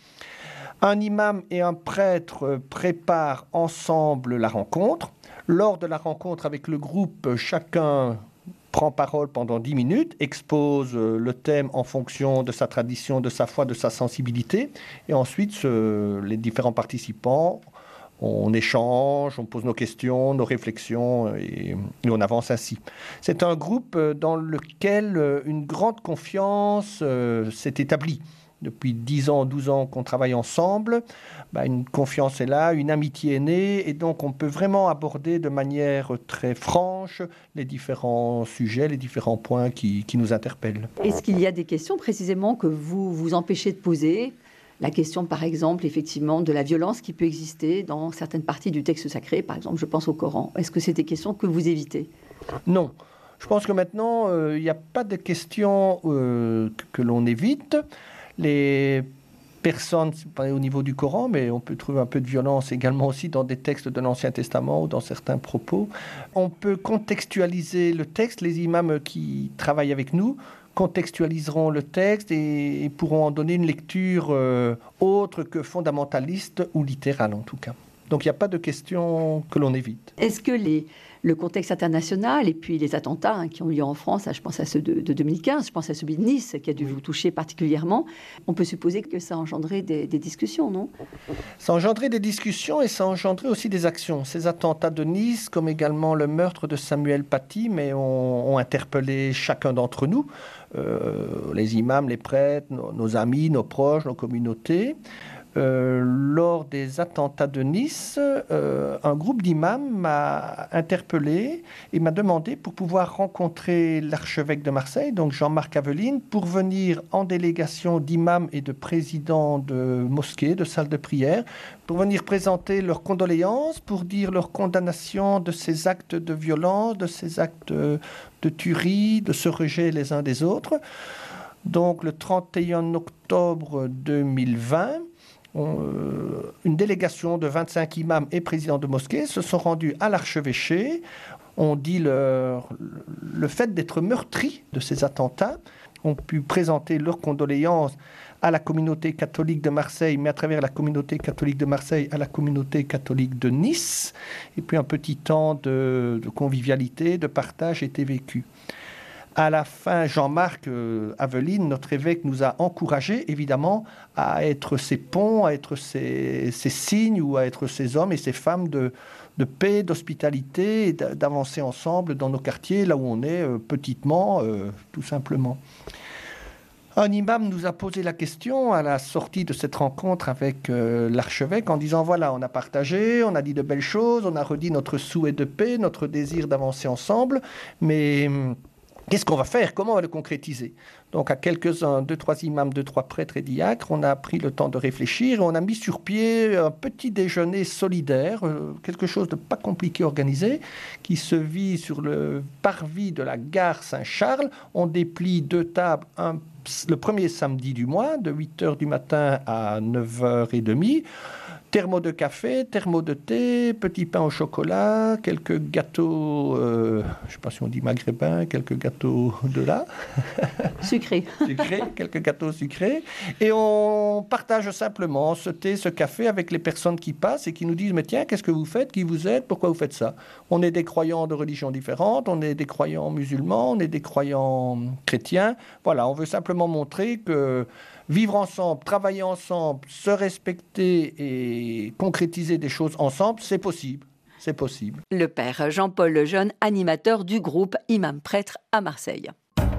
Un imam et un prêtre préparent ensemble la rencontre. Lors de la rencontre avec le groupe, chacun prend parole pendant dix minutes, expose le thème en fonction de sa tradition, de sa foi, de sa sensibilité. Et ensuite, ce, les différents participants, on échange, on pose nos questions, nos réflexions et, et on avance ainsi. C'est un groupe dans lequel une grande confiance euh, s'est établie. Depuis dix ans, douze ans qu'on travaille ensemble, bah, une confiance est là, une amitié est née, et donc on peut vraiment aborder de manière très franche les différents sujets, les différents points qui, qui nous interpellent. Est-ce qu'il y a des questions précisément que vous vous empêchez de poser ? La question, par exemple, effectivement, de la violence qui peut exister dans certaines parties du texte sacré, par exemple, je pense au Coran. Est-ce que c'est des questions que vous évitez ? Non. Je pense que maintenant, euh, il n'y a pas de questions euh, que, que l'on évite. Les personnes, pas au niveau du Coran, mais on peut trouver un peu de violence également aussi dans des textes de l'Ancien Testament ou dans certains propos. On peut contextualiser le texte. Les imams qui travaillent avec nous contextualiseront le texte et, et pourront en donner une lecture euh, autre que fondamentaliste ou littérale en tout cas. Donc il n'y a pas de question que l'on évite. Est-ce que les, le contexte international et puis les attentats hein, qui ont eu lieu en France, je pense à ceux de, de deux mille quinze, je pense à celui de Nice qui a dû vous toucher particulièrement, on peut supposer que ça a engendré des, des discussions, non ? Ça a engendré des discussions et ça a engendré aussi des actions. Ces attentats de Nice, comme également le meurtre de Samuel Paty, mais ont, ont interpellé chacun d'entre nous, euh, les imams, les prêtres, nos, nos amis, nos proches, nos communautés. Euh, lors des attentats de Nice, euh, un groupe d'imams m'a interpellé et m'a demandé pour pouvoir rencontrer l'archevêque de Marseille, donc Jean-Marc Aveline, pour venir en délégation d'imams et de présidents de mosquées, de salles de prière, pour venir présenter leurs condoléances, pour dire leur condamnation de ces actes de violence, de ces actes de tuerie, de ce rejet les uns des autres. Donc le trente et un octobre deux mille vingt, On, une délégation de vingt-cinq imams et présidents de mosquées se sont rendus à l'archevêché, ont dit leur, le fait d'être meurtris de ces attentats, ont pu présenter leurs condoléances à la communauté catholique de Marseille, mais à travers la communauté catholique de Marseille, à la communauté catholique de Nice, et puis un petit temps de, de convivialité, de partage était vécu. À la fin, Jean-Marc euh, Aveline, notre évêque, nous a encouragés, évidemment, à être ces ponts, à être ces, ces signes ou à être ces hommes et ces femmes de, de paix, d'hospitalité, et d'avancer ensemble dans nos quartiers, là où on est, euh, petitement, euh, tout simplement. Un imam nous a posé la question à la sortie de cette rencontre avec euh, l'archevêque en disant, voilà, on a partagé, on a dit de belles choses, on a redit notre souhait de paix, notre désir d'avancer ensemble, mais... qu'est-ce qu'on va faire ? Comment on va le concrétiser ? Donc, à quelques-uns, deux, trois imams, deux, trois prêtres et diacres, on a pris le temps de réfléchir et on a mis sur pied un petit déjeuner solidaire, euh, quelque chose de pas compliqué organisé, qui se vit sur le parvis de la gare Saint-Charles. On déplie deux tables, un, le premier samedi du mois, de huit heures du matin à neuf heures trente. thermo de café, thermo de thé, petit pain au chocolat, quelques gâteaux, euh, je ne sais pas si on dit maghrébins, quelques gâteaux de là. Sucré. Sucrés, quelques gâteaux sucrés. Et on partage simplement ce thé, ce café avec les personnes qui passent et qui nous disent « Mais tiens, qu'est-ce que vous faites? Qui vous êtes? Pourquoi vous faites ça ?» On est des croyants de religions différentes, on est des croyants musulmans, on est des croyants chrétiens. Voilà, on veut simplement montrer que vivre ensemble, travailler ensemble, se respecter et concrétiser des choses ensemble, c'est possible. C'est possible. Le père Jean-Paul Lejeune, animateur du groupe Imam Prêtre à Marseille.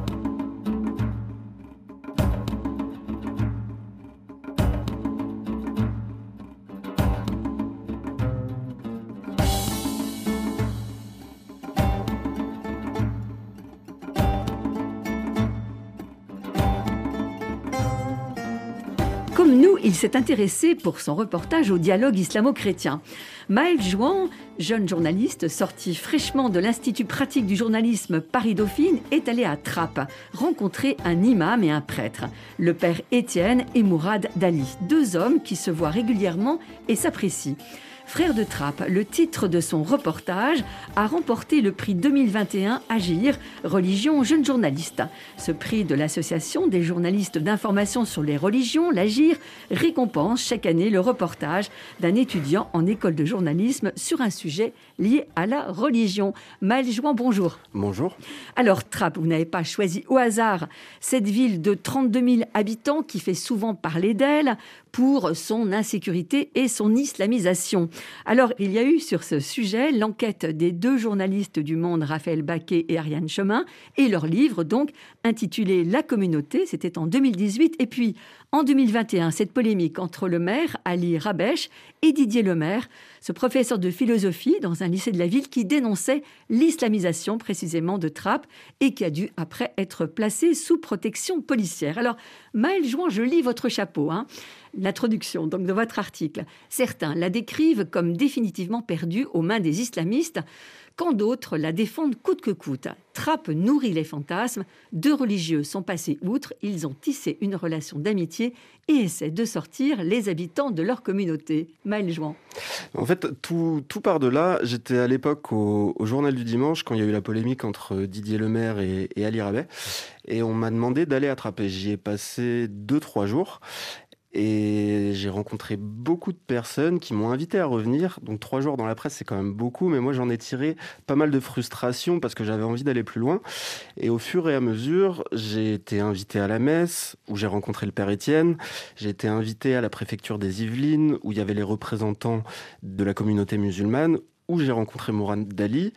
Comme nous, il s'est intéressé pour son reportage au dialogue islamo-chrétien. Maël Jouan, jeune journaliste sorti fraîchement de l'Institut pratique du journalisme Paris-Dauphine, est allé à Trappes rencontrer un imam et un prêtre, le père Étienne et Mourad Dali, deux hommes qui se voient régulièrement et s'apprécient. Frère de Trappes, le titre de son reportage a remporté le prix deux mille vingt et un Agir, religion jeune journaliste. Ce prix de l'association des journalistes d'information sur les religions, l'Agir, récompense chaque année le reportage d'un étudiant en école de journalisme sur un sujet lié à la religion. Maël Jouan, bonjour. Bonjour. Alors Trappes, vous n'avez pas choisi au hasard cette ville de trente-deux mille habitants qui fait souvent parler d'elle pour son insécurité et son islamisation. Alors, il y a eu sur ce sujet l'enquête des deux journalistes du Monde, Raphaël Baquet et Ariane Chemin, et leur livre, donc, intitulé « La communauté », c'était en deux mille dix-huit. Et puis, en deux mille vingt et un, cette polémique entre le maire, Ali Rabech, et Didier Lemaire, ce professeur de philosophie dans un lycée de la ville qui dénonçait l'islamisation précisément de Trappes et qui a dû après être placé sous protection policière. Alors, Maël Jouan, je lis votre chapeau, hein, l'introduction donc de votre article. Certains la décrivent comme définitivement perdue aux mains des islamistes, quand d'autres la défendent coûte que coûte. Trappes nourrit les fantasmes, deux religieux sont passés outre, ils ont tissé une relation d'amitié et essaient de sortir les habitants de leur communauté. Maël Jouan. En fait, tout, tout part de là. J'étais à l'époque au, au Journal du Dimanche, quand il y a eu la polémique entre Didier Lemaire et, et Ali Rabech, et on m'a demandé d'aller à Trappes. J'y ai passé deux, trois jours. Et j'ai rencontré beaucoup de personnes qui m'ont invité à revenir. Donc trois jours dans la presse, c'est quand même beaucoup. Mais moi, j'en ai tiré pas mal de frustration parce que j'avais envie d'aller plus loin. Et au fur et à mesure, j'ai été invité à la messe, où j'ai rencontré le père Étienne. J'ai été invité à la préfecture des Yvelines, où il y avait les représentants de la communauté musulmane, où j'ai rencontré Mourad Dali.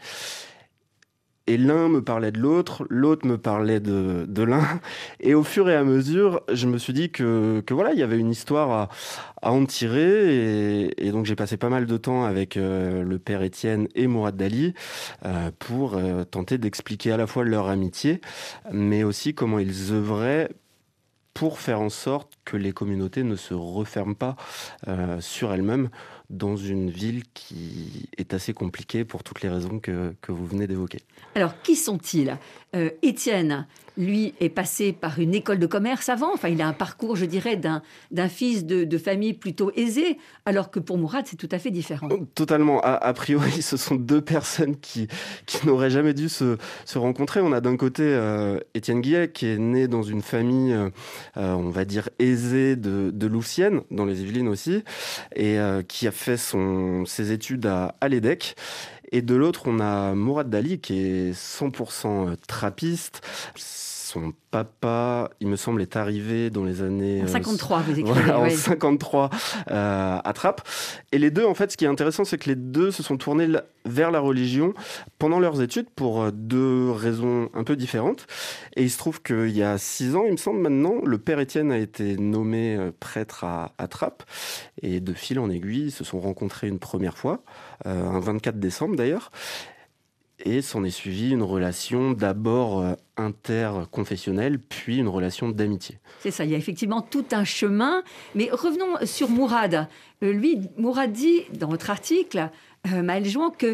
Et l'un me parlait de l'autre, l'autre me parlait de, de l'un. Et au fur et à mesure, je me suis dit que, que voilà, il y avait une histoire à, à en tirer. Et, et donc, j'ai passé pas mal de temps avec euh, le père Étienne et Mourad Dali euh, pour euh, tenter d'expliquer à la fois leur amitié, mais aussi comment ils œuvraient pour faire en sorte que les communautés ne se referment pas euh, sur elles-mêmes dans une ville qui est assez compliquée pour toutes les raisons que, que vous venez d'évoquer. Alors, qui sont-ils ? euh, Étienne, lui, est passé par une école de commerce avant. Enfin, il a un parcours, je dirais, d'un, d'un fils de, de famille plutôt aisée, alors que pour Mourad, c'est tout à fait différent. Totalement. A, a priori, ce sont deux personnes qui, qui n'auraient jamais dû se, se rencontrer. On a d'un côté euh, Étienne Guillet, qui est né dans une famille, euh, on va dire, aisée de, de Louvciennes, dans les Yvelines aussi, et euh, qui a fait son, ses études à, à l'EDEC. Et de l'autre, on a Mourad Dali, qui est cent pour cent trappiste. Son papa, il me semble, est arrivé dans les années... En cinquante-trois, vous écrivez. Voilà, en ouais. cinquante-trois, euh, à Trappes. Et les deux, en fait, ce qui est intéressant, c'est que les deux se sont tournés vers la religion pendant leurs études pour deux raisons un peu différentes. Et il se trouve qu'il y a six ans, il me semble maintenant, le père Étienne a été nommé prêtre à, à Trappes. Et de fil en aiguille, ils se sont rencontrés une première fois, euh, un vingt-quatre décembre d'ailleurs. Et s'en est suivi une relation d'abord interconfessionnelle, puis une relation d'amitié. C'est ça, il y a effectivement tout un chemin. Mais revenons sur Mourad. Euh, lui, Mourad dit, dans votre article, euh, Maël Jouan, que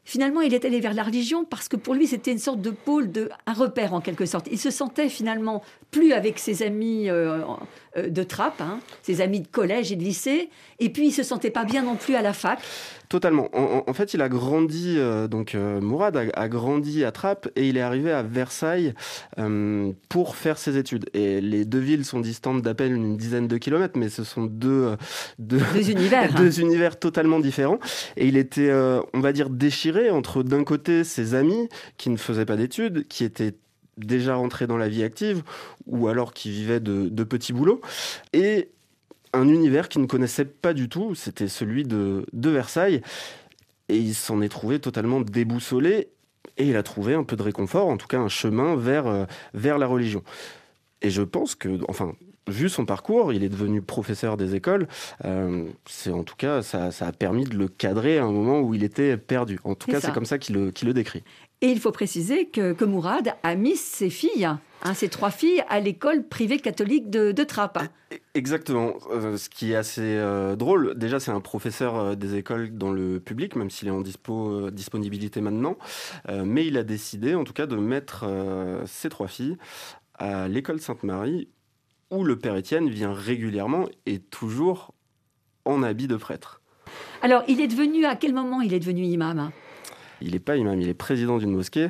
finalement, il est allé vers la religion parce que pour lui, c'était une sorte de pôle, de, un repère en quelque sorte. Il se sentait finalement plus avec ses amis euh, euh, de Trappes, hein, ses amis de collège et de lycée, et puis il se sentait pas bien non plus à la fac. Totalement. En, en fait, il a grandi, euh, donc euh, Mourad a, a grandi à Trappes et il est arrivé à Versailles euh, pour faire ses études. Et les deux villes sont distantes d'à peine une dizaine de kilomètres, mais ce sont deux, deux, deux univers, deux hein. univers totalement différents. Et il était, euh, on va dire, déchiré entre d'un côté ses amis qui ne faisaient pas d'études, qui étaient déjà rentrés dans la vie active ou alors qui vivaient de, de petits boulots, et un univers qu'il ne connaissait pas du tout, c'était celui de, de Versailles, et il s'en est trouvé totalement déboussolé, et il a trouvé un peu de réconfort, en tout cas un chemin vers, euh, vers la religion. Et je pense que, enfin, vu son parcours, il est devenu professeur des écoles, euh, c'est en tout cas, ça, ça a permis de le cadrer à un moment où il était perdu. En tout C'est cas, ça. c'est comme ça qu'il le, qu'il le décrit. Et il faut préciser que, que Mourad a mis ses filles, hein, ses trois filles, à l'école privée catholique de, de Trappes. Exactement. Euh, ce qui est assez euh, drôle, déjà, c'est un professeur euh, des écoles dans le public, même s'il est en dispo, euh, disponibilité maintenant. Euh, mais il a décidé, en tout cas, de mettre euh, ses trois filles à l'école Sainte-Marie, où le père Étienne vient régulièrement et toujours en habit de prêtre. Alors, il est devenu, à quel moment il est devenu imam ? Il n'est pas imam, il est président d'une mosquée.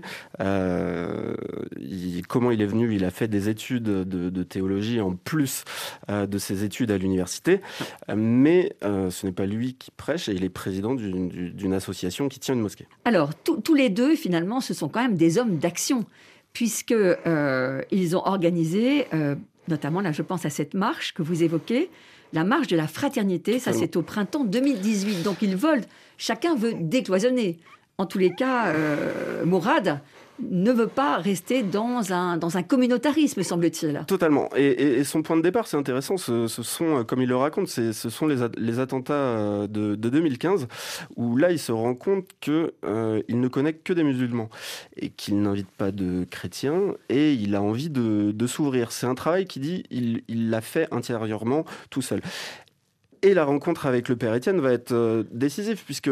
Euh, il, comment il est venu ? Il a fait des études de, de théologie en plus euh, de ses études à l'université. Euh, mais euh, ce n'est pas lui qui prêche, et il est président d'une, d'une association qui tient une mosquée. Alors, tous, tous les deux, finalement, ce sont quand même des hommes d'action, puisqu'ils euh, ont organisé, euh, notamment, là, je pense à cette marche que vous évoquez, la marche de la fraternité. Ça, c'est au printemps deux mille dix-huit. Donc, ils veulent, chacun veut décloisonner. En tous les cas, euh, Mourad ne veut pas rester dans un, dans un communautarisme, semble-t-il. Totalement. Et, et, et son point de départ, c'est intéressant, ce, ce sont, comme il le raconte, c'est, ce sont les, les attentats de, de deux mille quinze, où là, il se rend compte qu'il euh, ne connaît que des musulmans et qu'il n'invite pas de chrétiens, et il a envie de, de s'ouvrir. C'est un travail qui dit il, il l'a fait intérieurement tout seul. Et la rencontre avec le père Étienne va être euh, décisive, puisque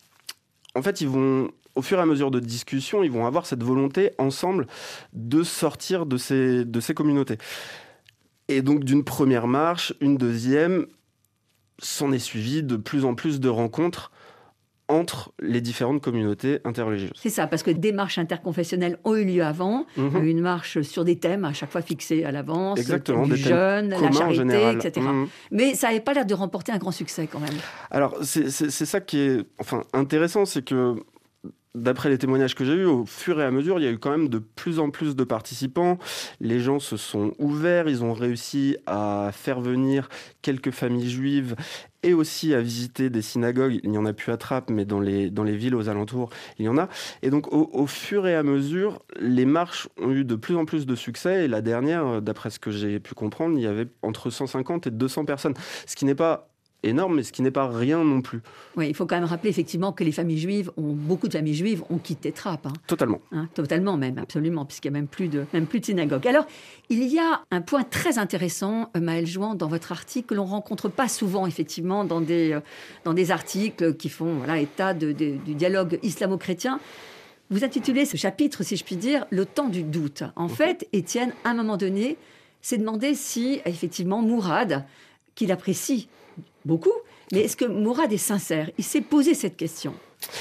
en fait, ils vont, au fur et à mesure de discussion, ils vont avoir cette volonté ensemble de sortir de ces, de ces communautés. Et donc, d'une première marche, une deuxième, s'en est suivi de plus en plus de rencontres entre les différentes communautés interreligieuses. C'est ça, parce que des marches interconfessionnelles ont eu lieu avant, Mmh. une marche sur des thèmes à chaque fois fixés à l'avance, Exactement, du des jeûne, thèmes la communs en charité, général. et cetera. Mmh. Mais ça n'avait pas l'air de remporter un grand succès quand même. Alors, c'est, c'est, c'est ça qui est enfin, intéressant, c'est que d'après les témoignages que j'ai eus, au fur et à mesure, il y a eu quand même de plus en plus de participants. Les gens se sont ouverts, ils ont réussi à faire venir quelques familles juives et aussi à visiter des synagogues. Il n'y en a plus à Trappes, mais dans les, dans les villes aux alentours, il y en a. Et donc, au, au fur et à mesure, les marches ont eu de plus en plus de succès. Et la dernière, d'après ce que j'ai pu comprendre, il y avait entre cent cinquante et deux cents personnes, ce qui n'est pas énorme, mais ce qui n'est pas rien non plus. Oui, il faut quand même rappeler effectivement que les familles juives, ont, beaucoup de familles juives ont quitté Trappes. Hein. Totalement. Hein, totalement même, absolument, puisqu'il n'y a même plus, de, même plus de synagogue. Alors, il y a un point très intéressant, Maëlle Jouan, dans votre article, que l'on ne rencontre pas souvent, effectivement, dans des, dans des articles qui font voilà, état de, de, du dialogue islamo-chrétien. Vous intitulez ce chapitre, si je puis dire, « Le temps du doute ». En fait, Étienne, à un moment donné, s'est demandé si, effectivement, Mourad, qu'il apprécie beaucoup, mais est-ce que Mourad est sincère ? Il s'est posé cette question.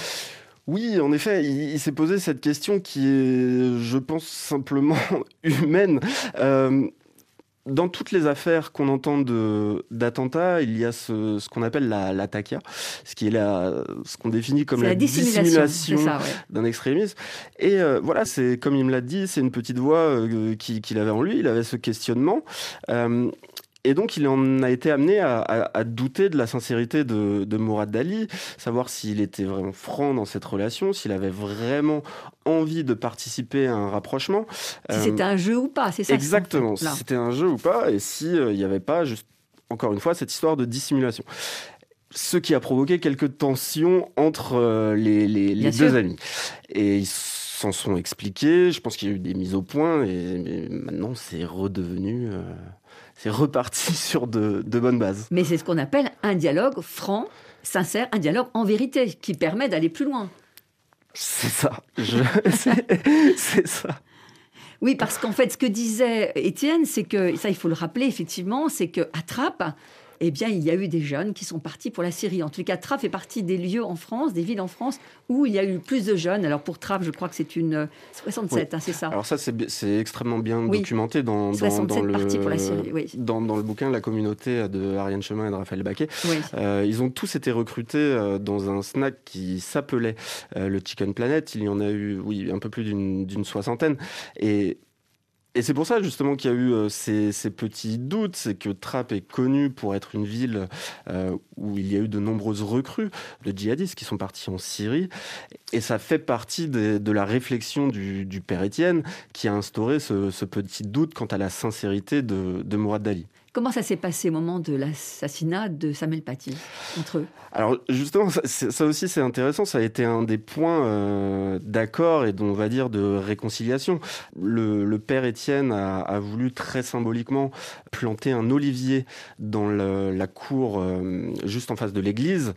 Oui, en effet, il, il s'est posé cette question qui est, je pense, simplement humaine. Euh, dans toutes les affaires qu'on entend de, d'attentats, il y a ce, ce qu'on appelle la, la taqia, ce qui est la, ce qu'on définit comme c'est la, la dissimulation, dissimulation c'est ça, ouais. d'un extrémisme. Et euh, voilà, c'est comme il me l'a dit, c'est une petite voix euh, qui, qu'il avait en lui. Il avait ce questionnement. Euh, Et donc, il en a été amené à, à, à douter de la sincérité de, de Mourad Dali, savoir s'il était vraiment franc dans cette relation, s'il avait vraiment envie de participer à un rapprochement. Si euh, c'était un jeu ou pas, c'est ça. Exactement, si c'était un jeu ou pas, et s'il euh, n'y avait pas, juste, encore une fois, cette histoire de dissimulation. Ce qui a provoqué quelques tensions entre euh, les, les, les deux amis. Et ils s'en sont expliqués, je pense qu'il y a eu des mises au point, et, et maintenant, c'est redevenu... Euh, c'est reparti sur de, de bonnes bases. Mais c'est ce qu'on appelle un dialogue franc, sincère, un dialogue en vérité, qui permet d'aller plus loin. C'est ça. Je... c'est... c'est ça. Oui, parce qu'en fait, ce que disait Étienne, c'est que, ça il faut le rappeler effectivement, c'est qu'à Trappes, eh bien, il y a eu des jeunes qui sont partis pour la Syrie. En tout cas, Trappes fait partie des lieux en France, des villes en France, où il y a eu plus de jeunes. Alors pour Trappes, je crois que c'est une soixante-sept, oui. hein, c'est ça. Alors ça, c'est, c'est extrêmement bien oui. documenté dans, dans, dans, le, pour la Syrie, oui. dans, dans le bouquin La communauté de Ariane Chemin et de Raphaël Baquet. Oui. Euh, ils ont tous été recrutés dans un snack qui s'appelait euh, le Chicken Planet. Il y en a eu, oui, un peu plus d'une, d'une soixantaine. Et Et c'est pour ça justement qu'il y a eu euh, ces, ces petits doutes, c'est que Trappes est connue pour être une ville euh, où il y a eu de nombreuses recrues de djihadistes qui sont partis en Syrie. Et ça fait partie de, de la réflexion du, du père Étienne qui a instauré ce, ce petit doute quant à la sincérité de, de Mourad Dali. Comment ça s'est passé au moment de l'assassinat de Samuel Paty, entre eux ? Alors justement, ça, ça aussi c'est intéressant, ça a été un des points euh, d'accord et on va dire de réconciliation. Le, le père Étienne a, a voulu très symboliquement planter un olivier dans le, la cour euh, juste en face de l'église.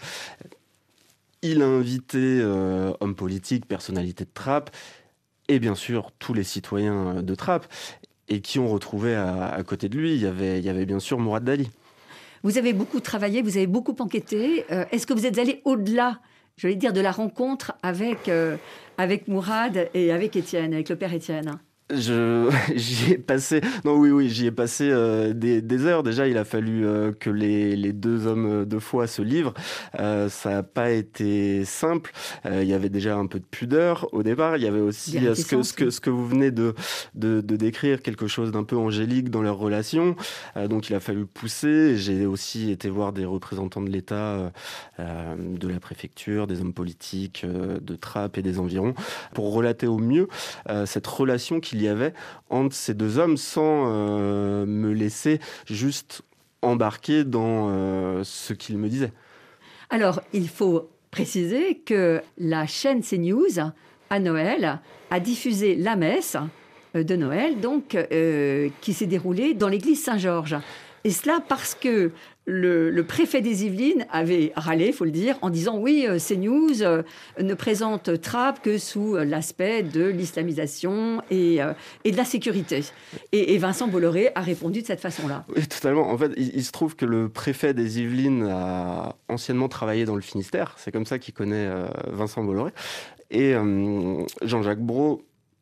Il a invité euh, hommes politiques, personnalités de Trappes et bien sûr tous les citoyens de Trappes. Et qui ont retrouvé à, à côté de lui, il y avait, il y avait bien sûr Mourad Dali. Vous avez beaucoup travaillé, vous avez beaucoup enquêté. Euh, est-ce que vous êtes allé au-delà, je vais dire, de la rencontre avec, euh, avec Mourad et avec Étienne, avec le père Étienne ? Je, j'y ai passé, non oui oui, j'y ai passé euh, des, des heures. Déjà, il a fallu euh, que les, les deux hommes de foi se livrent. Euh, ça n'a pas été simple. Euh, il y avait déjà un peu de pudeur au départ. Il y avait aussi euh, ce que ce que ce que vous venez de de, de décrire, quelque chose d'un peu angélique dans leur relation. Euh, donc, il a fallu pousser. J'ai aussi été voir des représentants de l'État, euh, de la préfecture, des hommes politiques euh, de Trappes et des environs, pour relater au mieux euh, cette relation qui il y avait entre ces deux hommes sans euh, me laisser juste embarquer dans euh, ce qu'ils me disaient. Alors, il faut préciser que la chaîne CNews, à Noël, a diffusé la messe de Noël, donc, euh, qui s'est déroulée dans l'église Saint-Georges. Et cela parce que le, le préfet des Yvelines avait râlé, il faut le dire, en disant oui, euh, CNews euh, ne présente Trappes que sous euh, l'aspect de l'islamisation et, euh, et de la sécurité. Et, et Vincent Bolloré a répondu de cette façon-là. Oui, totalement. En fait, il, il se trouve que le préfet des Yvelines a anciennement travaillé dans le Finistère. C'est comme ça qu'il connaît euh, Vincent Bolloré. Et euh, Jean-Jacques Brault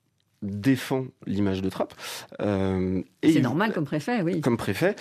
défend l'image de Trappes. Euh, et C'est il, normal comme préfet, oui. Comme préfet.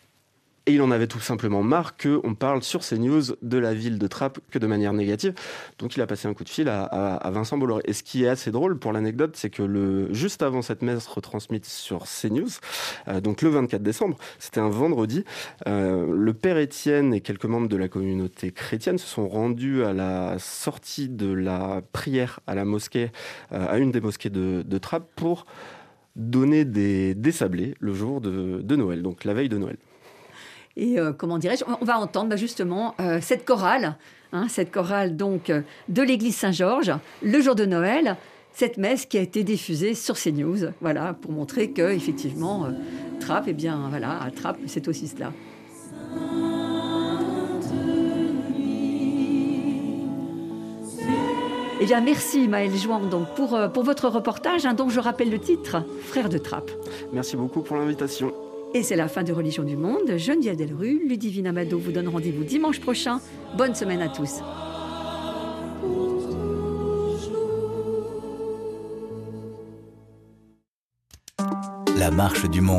Et il en avait tout simplement marre qu'on parle sur CNews de la ville de Trappes que de manière négative. Donc il a passé un coup de fil à, à, à Vincent Bolloré. Et ce qui est assez drôle pour l'anecdote, c'est que le, juste avant cette messe retransmise sur CNews, euh, donc le vingt-quatre décembre, c'était un vendredi, euh, le père Étienne et quelques membres de la communauté chrétienne se sont rendus à la sortie de la prière à la mosquée, euh, à une des mosquées de, de Trappes, pour donner des, des sablés le jour de, de Noël, donc la veille de Noël. Et euh, comment dirais-je, on va entendre bah, justement euh, cette chorale, hein, cette chorale donc euh, de l'église Saint-Georges, le jour de Noël, cette messe qui a été diffusée sur CNews, voilà, pour montrer que effectivement euh, Trappes, eh bien voilà, à Trappes, c'est aussi cela. Eh bien, merci Maëlle Jouan donc, pour, euh, pour votre reportage, hein, dont je rappelle le titre, Frères de Trappes. Merci beaucoup pour l'invitation. Et c'est la fin de Religion du Monde. Geneviève Delrue, Ludivine Amado vous donne rendez-vous dimanche prochain. Bonne semaine à tous. La marche du monde.